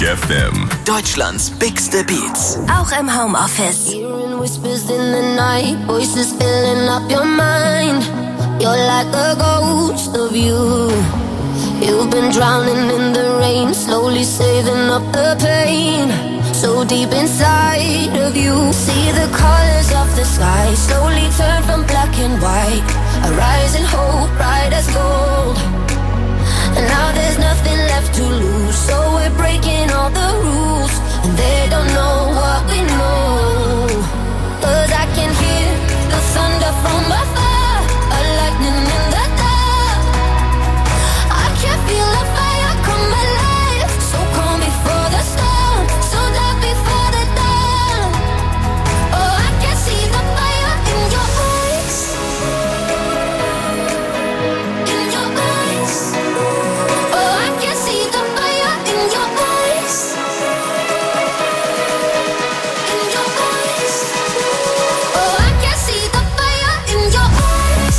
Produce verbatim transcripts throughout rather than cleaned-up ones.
F M. Deutschlands bigste Beats. Auch im Homeoffice. Hearing whispers in the night, voices filling up your mind. You're like a ghost of you. You've been drowning in the rain, slowly saving up the pain. So deep inside of you, see the colors of the sky slowly turn from black and white. A rising hope, bright as gold. And now there's nothing left to lose, so we're breaking all the rules. And they don't know what we know. Cause I can hear the thunder from afar, a lightning in the dark. I can feel a fire come alive, so calm before the storm, so dark before the dawn. Oh, I can see the fire in your eyes, in your eyes. Oh, I can see the fire in your eyes, in your eyes. Oh, I can see the fire in your eyes.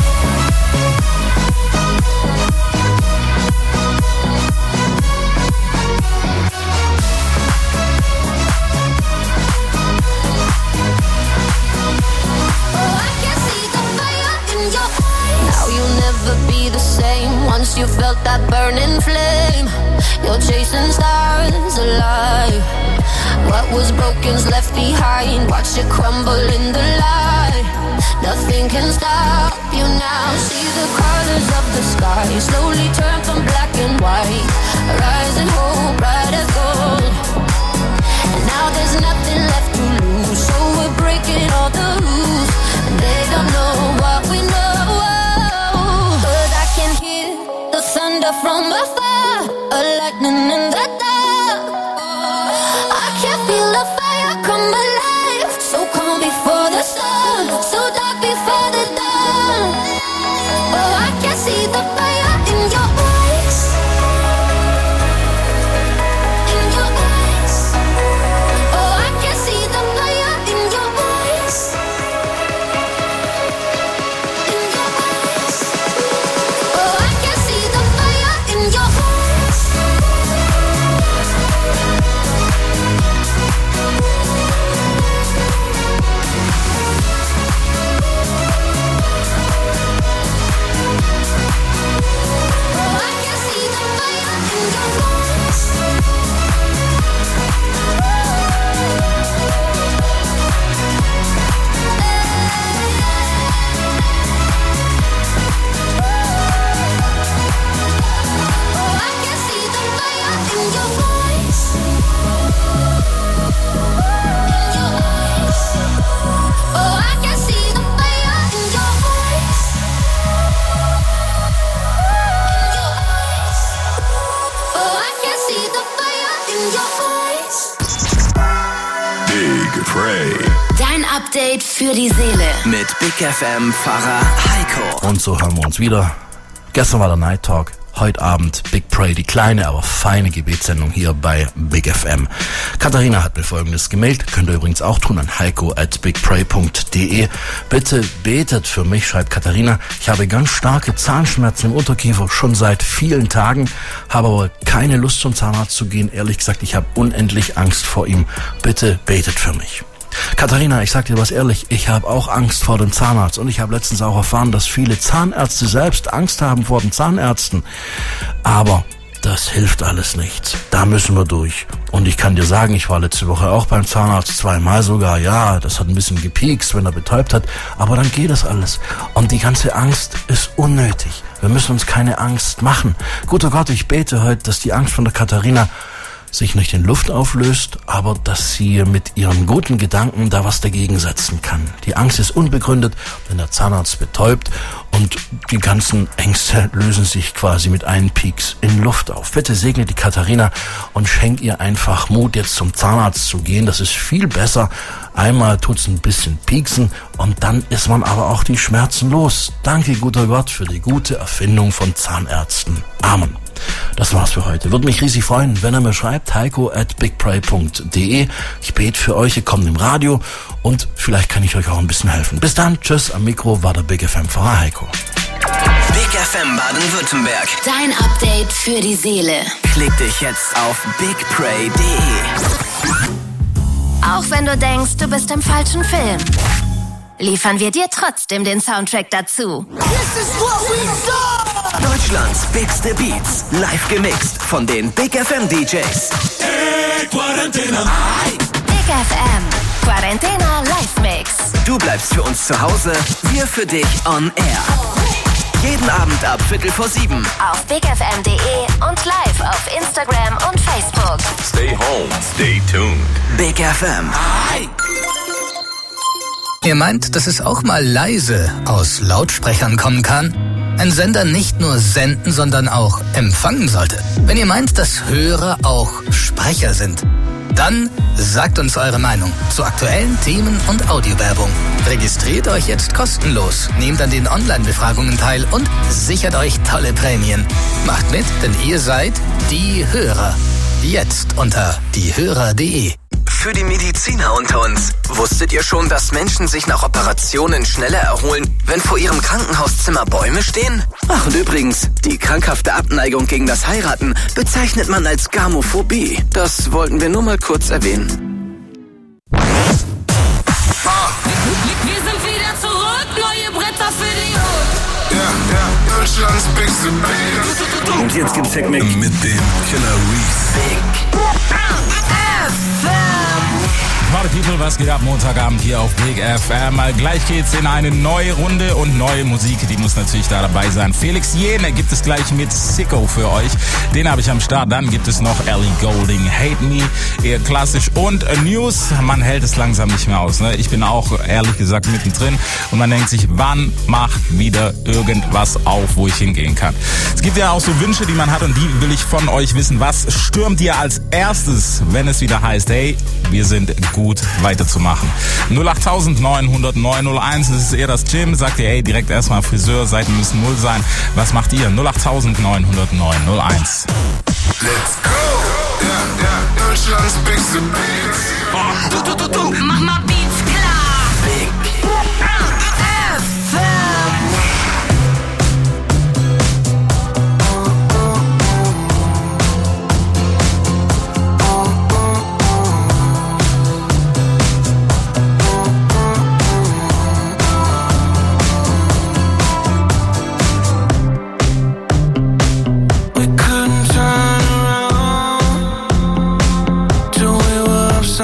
Oh, I can see the fire in your eyes. Now you'll never be the same. Once you felt that burning flame, you're chasing stars alive. What was broken's left behind. Watch it crumble in the light. Nothing can stop you now. See the colors of the sky slowly turn from black and white. A rising hope, bright as gold. And now there's nothing left to lose, so we're breaking all the rules. And they don't know what we know. But I can hear the thunder from afar, a lightning in the dark. I can feel the fire come alive, so calm before the sun, so dark before the dawn. Oh, I can see the fire in your eyes, in your eyes. Oh, I can see the fire in your eyes, in your eyes. Oh, I can see the fire in your eyes. Oh, I can see the fire in your eyes. Oh, I can see the fire in your eyes. In your eyes. Oh, I can see the fire in your eyes. In your eyes. Oh, I can see the fire in your eyes. Big Pray. Dein Update für die Seele. Mit Big F M-Pfarrer Heiko. Und so hören wir uns wieder. Gestern war der Night Talk, heute Abend Big Pray, die kleine, aber feine Gebetssendung hier bei Big F M. Katharina hat mir Folgendes gemeldet, könnt ihr übrigens auch tun an heiko at bigpray punkt de. Bitte betet für mich, schreibt Katharina. Ich habe ganz starke Zahnschmerzen im Unterkiefer, schon seit vielen Tagen, habe aber keine Lust zum Zahnarzt zu gehen. Ehrlich gesagt, ich habe unendlich Angst vor ihm. Bitte betet für mich. Katharina, ich sag dir was ehrlich, ich habe auch Angst vor dem Zahnarzt und ich habe letztens auch erfahren, dass viele Zahnärzte selbst Angst haben vor den Zahnärzten. Aber das hilft alles nichts. Da müssen wir durch. Und ich kann dir sagen, ich war letzte Woche auch beim Zahnarzt, zweimal sogar. Ja, das hat ein bisschen gepiekst, wenn er betäubt hat. Aber dann geht das alles. Und die ganze Angst ist unnötig. Wir müssen uns keine Angst machen. Guter Gott, ich bete heute, dass die Angst von der Katharina sich nicht in Luft auflöst, aber dass sie mit ihren guten Gedanken da was dagegen setzen kann. Die Angst ist unbegründet, wenn der Zahnarzt betäubt und die ganzen Ängste lösen sich quasi mit einem Pieks in Luft auf. Bitte segne die Katharina und schenk ihr einfach Mut, jetzt zum Zahnarzt zu gehen. Das ist viel besser. Einmal tut's ein bisschen pieksen und dann ist man aber auch die Schmerzen los. Danke, guter Gott, für die gute Erfindung von Zahnärzten. Amen. Das war's für heute. Würde mich riesig freuen, wenn ihr mir schreibt, heiko at bigpray punkt de. Ich bete für euch, ihr kommt im Radio und vielleicht kann ich euch auch ein bisschen helfen. Bis dann, tschüss, am Mikro war der Big F M-Pfarrer Heiko. Big Big F M Baden-Württemberg. Dein Update für die Seele. Klick dich jetzt auf big pray punkt de. Auch wenn du denkst, du bist im falschen Film, liefern wir dir trotzdem den Soundtrack dazu. Deutschlands bigste Beats. Live gemixt von den Big F M D Js. Hey, Quarantäna. Big F M. Quarantäna Live Mix. Du bleibst für uns zu Hause, wir für dich on air. Jeden Abend ab Viertel vor sieben. Auf big f m punkt de und live auf Instagram und Facebook. Stay home, stay tuned. Big F M. Ihr meint, dass es auch mal leise aus Lautsprechern kommen kann? Ein Sender nicht nur senden, sondern auch empfangen sollte. Wenn ihr meint, dass Hörer auch Sprecher sind, dann sagt uns eure Meinung zu aktuellen Themen und Audiowerbung. Registriert euch jetzt kostenlos, nehmt an den Online-Befragungen teil und sichert euch tolle Prämien. Macht mit, denn ihr seid die Hörer. Jetzt unter diehörer punkt de. Für die Mediziner unter uns. Wusstet ihr schon, dass Menschen sich nach Operationen schneller erholen, wenn vor ihrem Krankenhauszimmer Bäume stehen? Ach, und übrigens, die krankhafte Abneigung gegen das Heiraten bezeichnet man als Gamophobie. Das wollten wir nur mal kurz erwähnen. Wir sind wieder zurück, neue Bretter für die Hood. Ja, ja, Deutschlands bigste Beats. Und jetzt gibt's Hackmack. Mit dem Killer Reese. Party People, was geht ab? Montagabend hier auf Big F M. Gleich geht's in eine neue Runde und neue Musik, die muss natürlich da dabei sein. Felix Jene gibt es gleich mit Sicko für euch. Den habe ich am Start. Dann gibt es noch Ellie Goulding, Hate Me, eher klassisch. Und News, man hält es langsam nicht mehr aus. Ne? Ich bin auch ehrlich gesagt mittendrin und man denkt sich, wann macht wieder irgendwas auf, wo ich hingehen kann. Es gibt ja auch so Wünsche, die man hat und die will ich von euch wissen. Was stürmt ihr als erstes, wenn es wieder heißt, hey, wir sind gut weiterzumachen? null acht neun null null neun null eins, das ist eher das Gym. Sagt ihr, ey, direkt erstmal Friseur, Seiten müssen null sein. Was macht ihr? null acht neun null null neun null eins. Let's go! Ja, ja, Deutschlands bigste Beats. Du, du, du, du, mach mal Beats klar. Big F M. We couldn't turn around till we were upside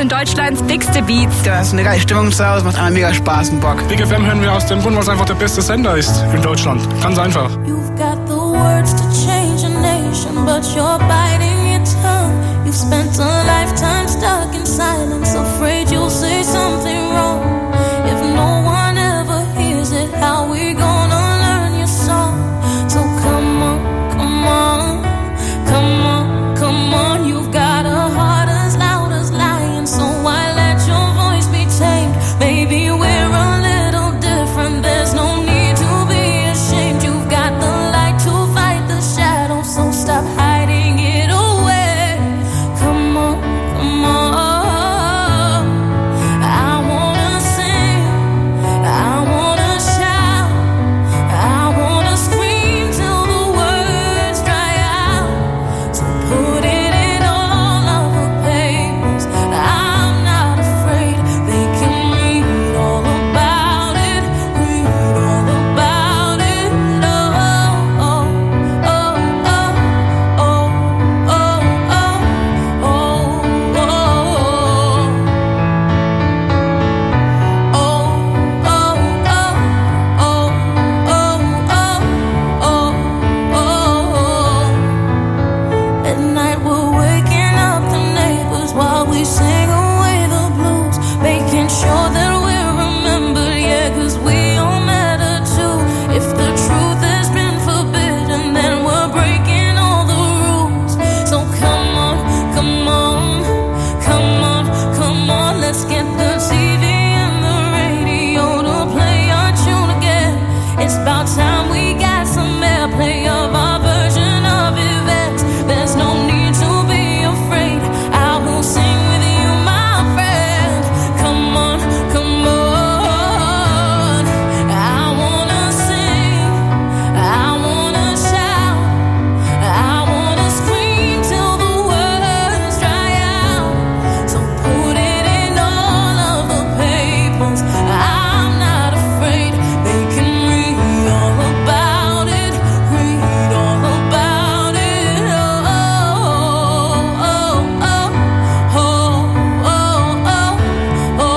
sind Deutschlands dickste Beats. Da ist eine geile Stimmung zu Hause, macht einmal mega Spaß und Bock. Big F M hören wir aus dem Grund, weil es einfach der beste Sender ist in Deutschland. Ganz einfach. You've got the words to change a nation, but you're biting your tongue. You've spent a lifetime stuck in silence, afraid you'll say something wrong. If no one ever hears it, how we gonna learn your song? So come on, come on, come on, come on. You've got a heart as loud as lion, so why let your voice be tamed? Maybe we're a little different, there's no need to be ashamed. You've got the light to fight the shadow, so stop hiding it away. Come on, come on. I wanna sing, I wanna shout, I wanna scream till the words dry out. So put it in all of the papers, I'm not afraid. They can read all about it, read all about it. Oh, oh, oh, oh, oh, oh, oh, oh, oh, oh, oh, oh, oh. At night we're waking up the neighbors while we sing away the blues, making sure that we're remembered, yeah, 'cause we all matter too. If the truth has been forbidden, then we're breaking all the rules. So come on, come on, come on, come on, let's get the T V and the radio to play our tune again. It's about time we got some airplay of our version of events. There's no need to be afraid, I will sing with you, my friend. Come on, come on. I wanna sing, I wanna shout, I wanna scream till the words dry out. So put it in all of the papers, I'm not afraid. They can read all about it, read all about it. Oh, oh, oh, oh, oh, oh, oh, oh, oh.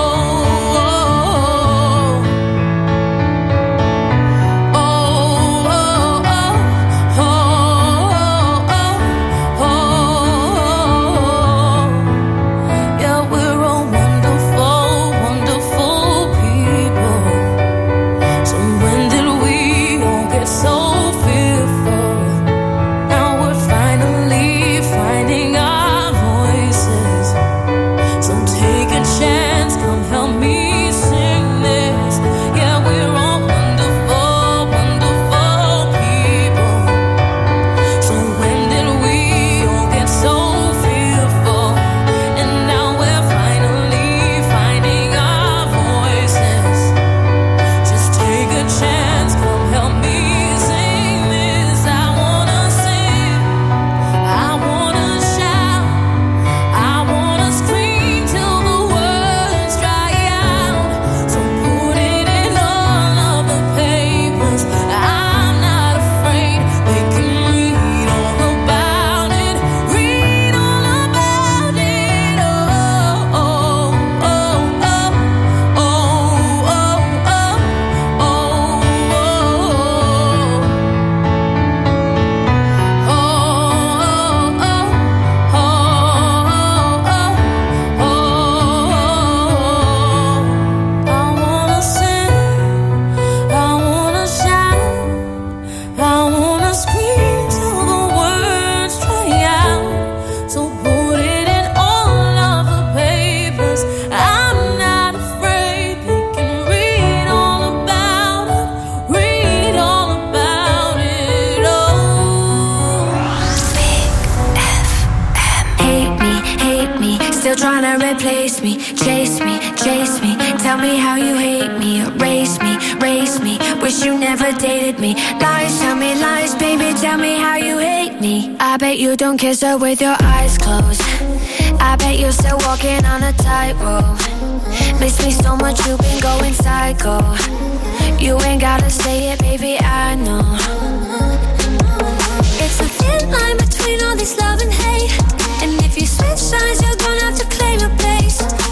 Yeah, we're all wonderful, wonderful people. So when did we all get so fearful? Now we're finally finding our voices. So take a chance, come help me sing this. Yeah, we're all wonderful, wonderful people. So when did we all get so fearful? And now we're finally finding our voices. Just take a chance, come help me sing this. I wanna sing, I wanna shout, I wanna scream till the words dry out. So put it in all of the papers, I'm not afraid. They can read all about it, read all about it. Oh, oh, oh, oh, oh, oh, oh, oh, oh, oh, oh. I wanna sing, I wanna shout, I wanna scream till the words dry out. So put it in all of the papers, I'm not afraid. They can read all about it, read all about it. Oh. Hate me, hate me, still trying to replace me. Chase me, chase me, tell me how you hate me. Erase me, race me, wish you never dated me. Lies, tell me lies, baby, tell me how you hate me. I bet you don't kiss her with your eyes closed. I bet you're still walking on a tightrope. Miss me so much, you've been going psycho. You ain't gotta say it, baby, I know. It's a thin line between all this love and hate. And if you switch sides, you're gonna have to claim your place.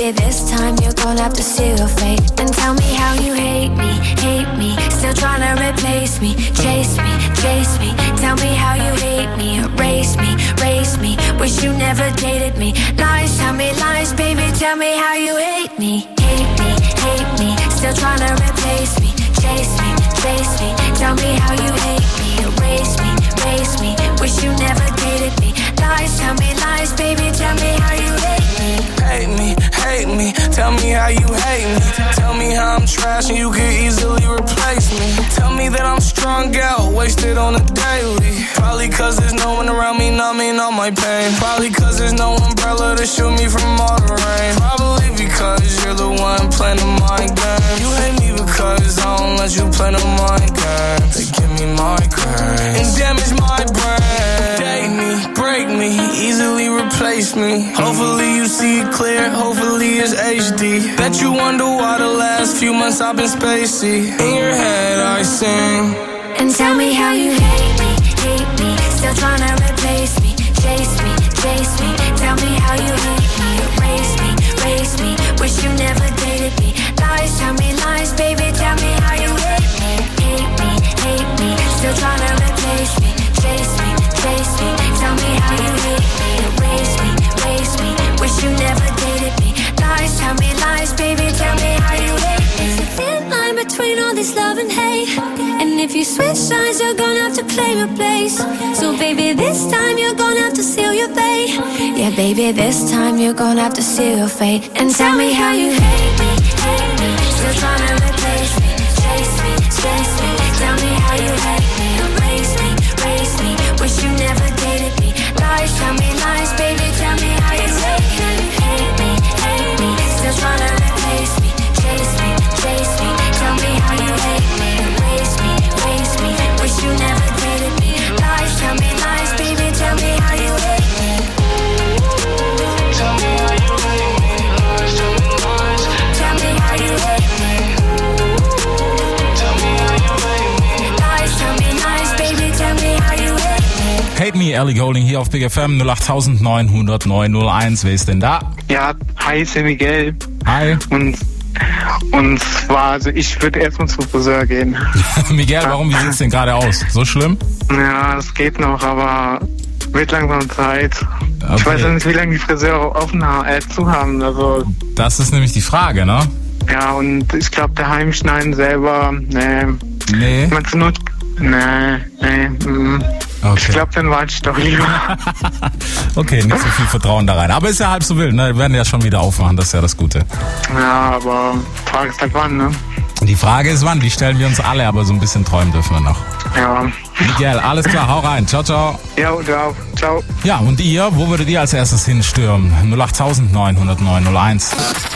baby, this time you're gonna have to seal your fate. And tell me how you hate me, hate me. Still trying to replace me, chase me, chase me. Tell me how you hate me, erase me, race me. Wish you never dated me. Lies, tell me lies, baby, tell me how you hate me. Hate me, hate me. Still trying to replace me, chase me, chase me. Tell me how you hate me, erase me, race me. Wish you never dated me. Lies, tell me lies, baby, tell me how you hate me. Hate me, hate me, tell me how you hate me. Tell me how I'm trash and you could easily replace me. Tell me that I'm strung out, wasted on a daily. Probably cause there's no one around me numbing all my pain. Probably cause there's no umbrella to shield me from all the rain. Probably because you're the one playing the mind game. You hate me because I don't let you play the mind game. They give me migraines and damage my brain. Date me, break me, easily replace me. Hopefully you see it clear, hopefully it's H D. Bet you wonder why the last few months I've been spacey. In your head I sing. And tell me how you hate me, hate me. Still trying to replace me, chase me, chase me. Tell me how you hate me, erase me, race me. Wish you never dated me. Lies, tell me lies, baby, tell me how you hate me. Hate me, hate me. Still trying to replace me, chase me, chase me. Tell me how you hate me, erase me, race me. Wish you never dated me. Lies, tell me lies, baby, tell me how you hate me. There's a thin line between all this love and hate. And if you switch sides, you're gonna have to claim your place. So baby, this time you're gonna have to seal your fate. Yeah, baby, this time you're gonna have to seal your fate. And tell me how you hate me, hate me. Still trying to replace me, chase me, chase me. Tell me how you hate me, erase me, race me. Wish you never dated me. Lies, tell me lies, baby, tell me how you hate me. Hate me, hate me. Still trying to replace me, chase me, chase me. Tell me how you hate me, erase me, race me. Wish you never dated me. Lies, tell me lies, baby, tell me how you hate me. Tell me how you hate me. Lies, tell me lies. Tell me how you hate me. Tell me how you hate me. Lies, tell me lies, baby, tell me how you hate me. Hate Me, Ellie Goulding hier auf Big F M null acht neun null null neun null eins. Wer ist denn da? Ja, hi, ist der Miguel. Hi. Und, und zwar, also ich würde erstmal zum Friseur gehen. Miguel, warum, wie sieht's denn gerade aus? So schlimm? Ja, das geht noch, aber wird langsam Zeit. Okay. Ich weiß ja nicht, wie lange die Friseure offen haben, äh, zu haben. Also, das ist nämlich die Frage, ne? Ja, und ich glaube, der Heimschneiden selber, nee. Nee? Man zur Not, nee, nee, mm. Okay. Ich glaube, dann warte ich doch lieber. Okay, nicht so viel Vertrauen da rein. Aber ist ja halb so wild, ne? Wir werden ja schon wieder aufmachen, das ist ja das Gute. Ja, aber die Frage ist halt wann, ne? Die Frage ist wann, die stellen wir uns alle, aber so ein bisschen träumen dürfen wir noch. Ja. Miguel, alles klar, hau rein. Ciao, ciao. Ja, ciao. Ciao. Ja, und ihr, wo würdet ihr als erstes hinstürmen? null acht neun null null neun null eins.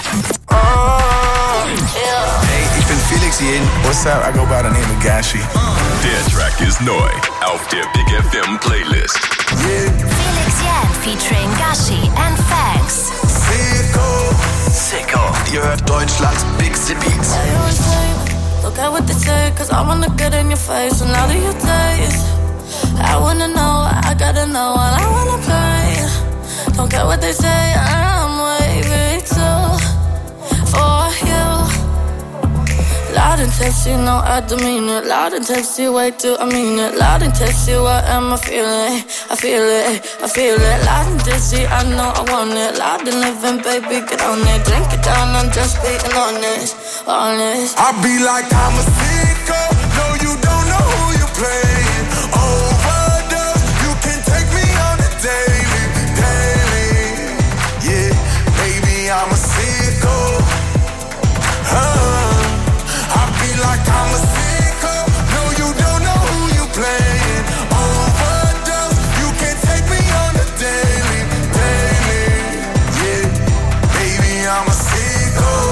Hey, ich bin Felix Jen. What's up? I go by the name of Gashi. Der Track ist neu auf der Big F M Playlist. Yeah. Felix Jen featuring Gashi and Fags. Sicko. Sicko. Ihr hört Deutschlands Big Beats. Look at what they say, cause I wanna get in your face. And now that you taste, I wanna know, I gotta know, and I wanna play. Don't care what they say, I'm waving too for you. Loud and testy, no, I demean it. Loud and testy, wait till I mean it. Loud and testy, what am I feeling? I feel it, I feel it. Loud and testy, I know I want it. Loud and living, baby, get on it. Drink it down, I'm just being honest, honest. I be like I'm a sicko. No, you don't know who you playing. Overdose, you can take me on a daily, daily. Yeah, baby, I'm a sicko. Huh. Like I'm a sicko. No, you don't know who you playing. Overdose, you can take me on a daily, daily. Yeah, baby, I'm a sicko.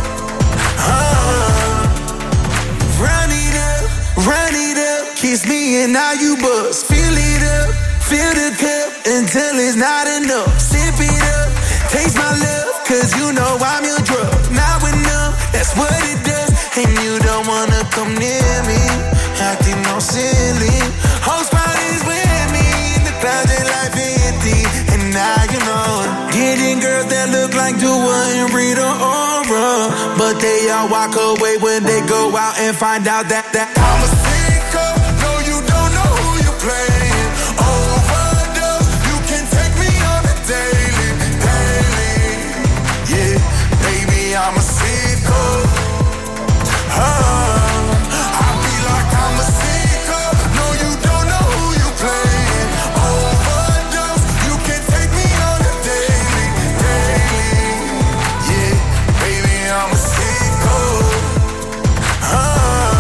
Uh, run it up, run it up. Kiss me and now you buzz. Fill it up, fill the cup until it's not enough. Sip it up, taste my love, cause you know I'm your drug. Now enough, that's what it does. And you don't wanna come near me, acting all silly. Whole spot is with me, in the clouds they like fifty. And now you know it. Getting girls that look like like Dua and Rita Ora, but they all walk away when they go out and find out that that I'm a sicko. No, you don't know who you playing. Overdose, you can take me on a daily, daily. Yeah, baby, I'm a sicko. Uh, I be like I'm a sicko. No, you don't know who you playing. Overdose, you can take me on a daily, daily. Yeah, baby, I'm a sicko. Uh.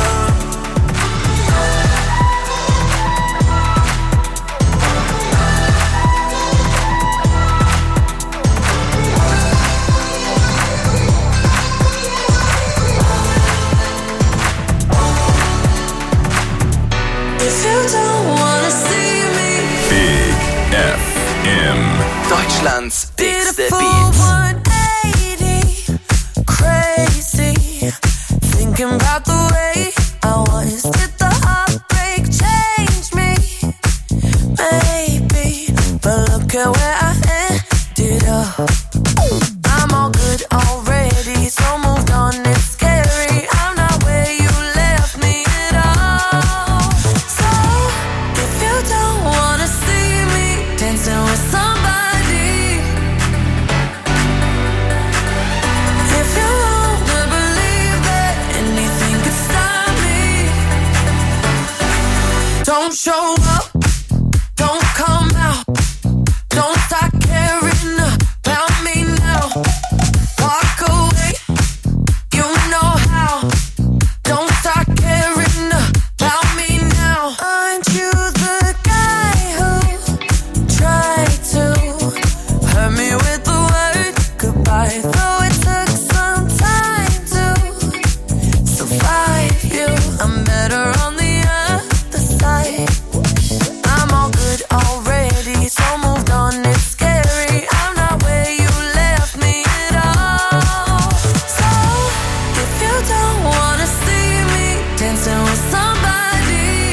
If you don't wanna see me, Big F M. Deutschlands dickste beautiful Beats. one eighty, crazy, thinking about the way I was. Did the heartbreak change me? Maybe, but look at where I ended up. I'm all good already, so moved on, it's scary. I'm not where you left me at all. So, if you don't wanna see me dancing with somebody, if you wanna believe that anything could stop me, don't show up, don't come out, don't start caring about me now. Walk away, you know how. Don't start caring about me now. Aren't you the guy who tried to hurt me with the word goodbye? Though it took some time to survive you, I'm better on the other side. I'm all good already, so moved on, it's scary. I'm not where you left me at all. So, if you don't wanna see me dancing with somebody,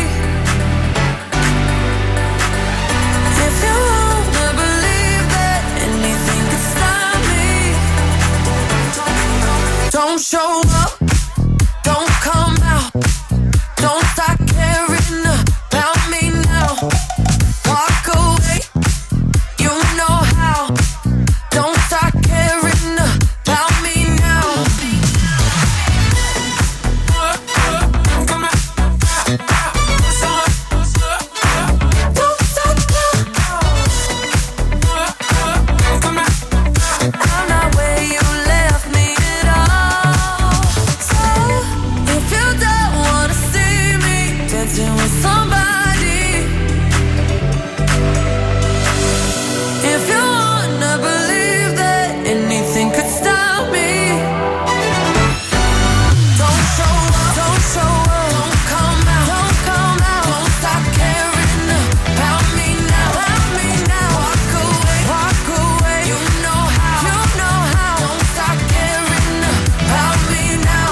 if you wanna believe that anything could stop me, don't show up, don't come out, don't start caring about me now. Walk away, you know how. Don't start caring about me now. Don't stop now. I'm not where you left me at all. So, if you don't wanna see me dancing with somebody, if you wanna believe that anything could stop me, don't show up, don't show up, don't come out, don't come out, don't stop caring about me now, about me now. Walk away, walk away, you know how, you know how. Don't stop caring about me now.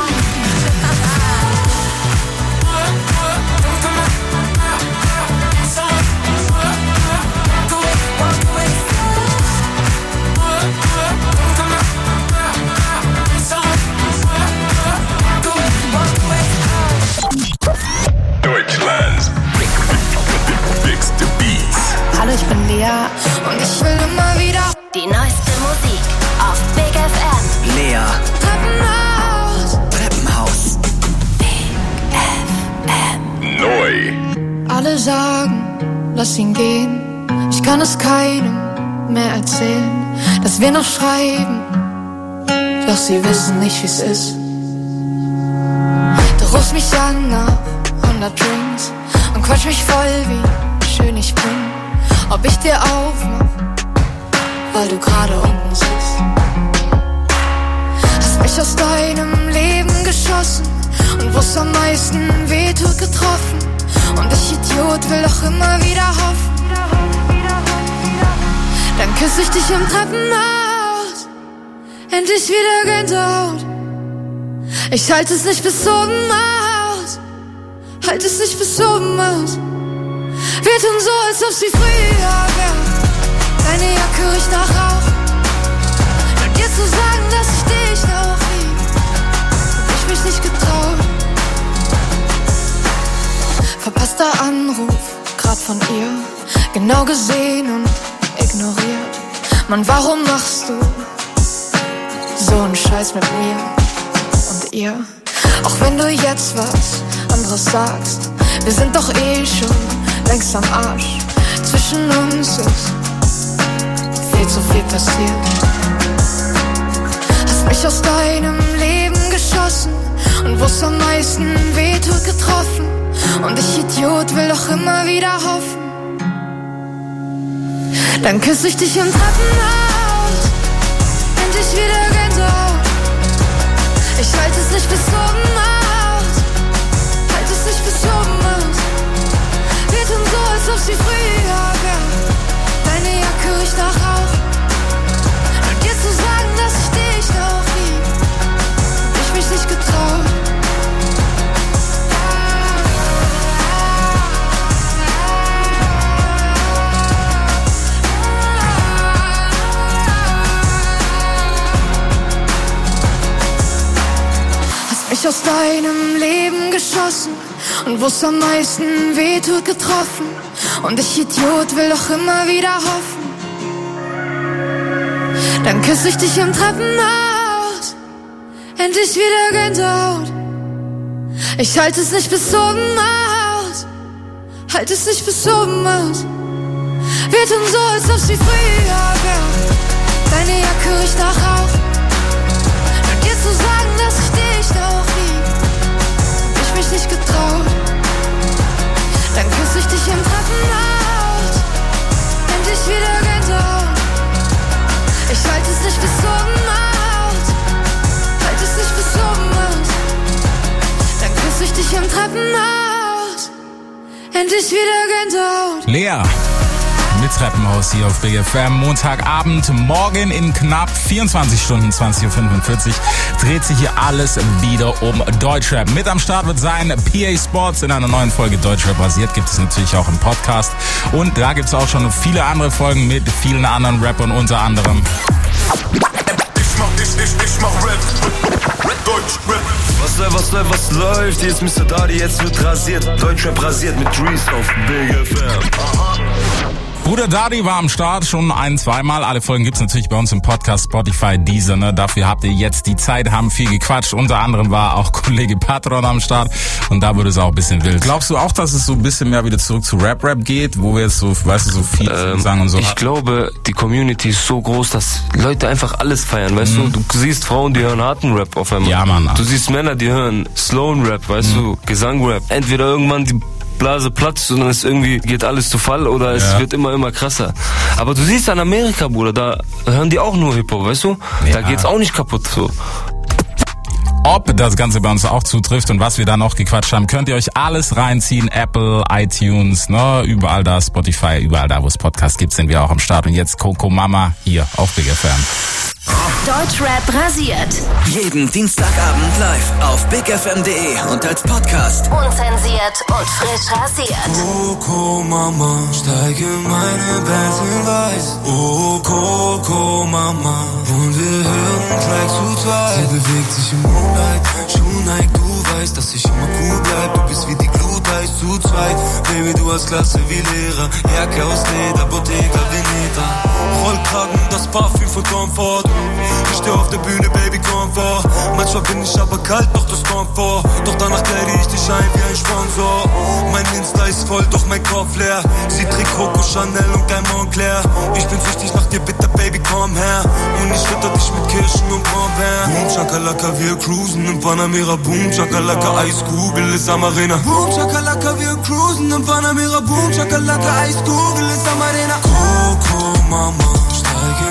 Deutschlands dickste Beats. Hallo, ich bin Lea und ich will immer wieder Die neueste Musik auf Big F M. Lea, Treppenhaus. Treppenhaus. Neu. Alle sagen, lass ihn gehen. Ich kann es keinem mehr erzählen, dass wir noch schreiben. Doch sie wissen nicht, wie's ist. Du rufst mich an nach hundert Drinks und quatsch mich voll, wie schön ich bin. Ob ich dir aufmach, weil du gerade unten sitzt. Hast mich aus deinem Leben geschossen und wo's am meisten wehtut getroffen. Und ich, Idiot, will doch immer wieder hoffen. Dann küss ich dich im Treppenhaus, endlich wieder Gänsehaut. Ich halte es nicht bis oben aus, halt es nicht bis oben aus. Wir tun so, als ob sie früher wäre. Deine Jacke riecht nach Rauch. Und jetzt zu sagen, dass ich dich noch lieb, hab ich mich nicht getraut. Verpasster Anruf, grad von ihr, genau gesehen und ignoriert. Mann, warum machst du so einen Scheiß mit mir und ihr? Auch wenn du jetzt was anderes sagst, wir sind doch eh schon längst am Arsch. Zwischen uns ist viel zu viel passiert. Hast mich aus deinem Leben geschossen und wo's am meisten wehtut getroffen. Und ich Idiot will doch immer wieder hoffen. Dann küss ich dich im Treppenhaus, endlich wieder Gänsehaut. Ich halte es nicht bis oben aus, halte es nicht bis oben aus. Wir tun so, als ob sie früher wär. Deine Jacke riecht nach Rauch. Und dir zu sagen, dass ich dich noch lieb, hab ich mich nicht getraut. Mich aus deinem Leben geschossen und wo's am meisten wehtut getroffen. Und ich Idiot will doch immer wieder hoffen. Dann küss ich dich im Treppenhaus, endlich wieder Gänsehaut. Ich halte es nicht bis oben aus, halte es nicht bis oben aus. Wir tun so, als ob sie früher wär. Deine Jacke riecht nach Rauch. Und dir zu sagen, dass ich dich noch lieb, hab ich mich nicht getraut. Dann küss ich dich im Treppenhaus, endlich wieder Gänsehaut. Ich halte es nicht bis oben aus, halte es nicht bis oben aus. Dann küss ich dich im Treppenhaus, endlich wieder Gänsehaut. Lea mit Treppenhaus hier auf Big F M. Montagabend, morgen in knapp vierundzwanzig Stunden, zwanzig Uhr fünfundvierzig, dreht sich hier alles wieder um Deutschrap. Mit am Start wird sein P A Sports in einer neuen Folge Deutschrap basiert. Gibt es natürlich auch im Podcast. Und da gibt es auch schon viele andere Folgen mit vielen anderen Rappern, unter anderem. Ich mach, ich, ich, ich mach Rap. Deutschrap. Was läuft, was läuft, was läuft? Hier ist Mister Dadi, jetzt wird rasiert. Deutschrap rasiert mit Reese auf Big F M. Aha. Bruder Dadi war am Start schon ein-, zweimal. Alle Folgen gibt's natürlich bei uns im Podcast, Spotify, Deezer, ne? Dafür habt ihr jetzt die Zeit, haben viel gequatscht. Unter anderem war auch Kollege Patron am Start und da wurde es auch ein bisschen wild. Glaubst du auch, dass es so ein bisschen mehr wieder zurück zu Rap-Rap geht, wo wir jetzt so, weißt du, so viel ähm, sagen und so? Ich glaube, die Community ist so groß, dass Leute einfach alles feiern, weißt mhm. du? Du siehst Frauen, die hören harten Rap auf einmal. Ja, Mann. Du siehst Männer, die hören Slowen Rap, weißt mhm. du? Gesang-Rap. Entweder irgendwann die Blase platzt und dann ist irgendwie, geht alles zu Fall oder es ja. wird immer, immer krasser. Aber du siehst an Amerika, Bruder, da hören die auch nur Hip-Hop, weißt du? Ja. Da geht's auch nicht kaputt so. Ob das Ganze bei uns auch zutrifft und was wir da noch gequatscht haben, könnt ihr euch alles reinziehen. Apple, iTunes, ne, überall da, Spotify, überall da, wo es Podcasts gibt, sind wir auch am Start. Und jetzt Coco Mama hier auf Big F M. Deutschrap rasiert. Jeden Dienstagabend live auf big f m punkt d e und als Podcast. Unzensiert und frisch rasiert. Coco Mama, steige meine Benz in weiß. Oh Coco Mama, und wir hören Track zu zweit. Sie bewegt sich im Moonlight, Schuh Nike, du weißt, dass ich immer cool bleib. Du bist wie die Glut, heißt zu zweit. Baby, du hast Klasse wie Lehrer. Jacke aus Leder, Bottega Veneta. Rollkragen, das Parfüm von Comfort. Ich steh auf der Bühne, Baby, komm vor. Manchmal bin ich aber kalt, doch das kommt vor. Doch danach kleide ich dich ein wie ein Sponsor. Mein Insta ist voll, doch mein Kopf leer. Sie trägt Coco Chanel und kein Montclair. Ich bin süchtig nach dir, bitte, Baby, komm her. Und ich fütter dich mit Kirschen und Brombeeren. Boom, Chakalaka, wir cruisen im Panamera. Boom, Chakalaka, Eiskugel ist am Arena. Boom, Chakalaka, wir cruisen im Panamera. Boom, Chakalaka, Eiskugel ist am Arena.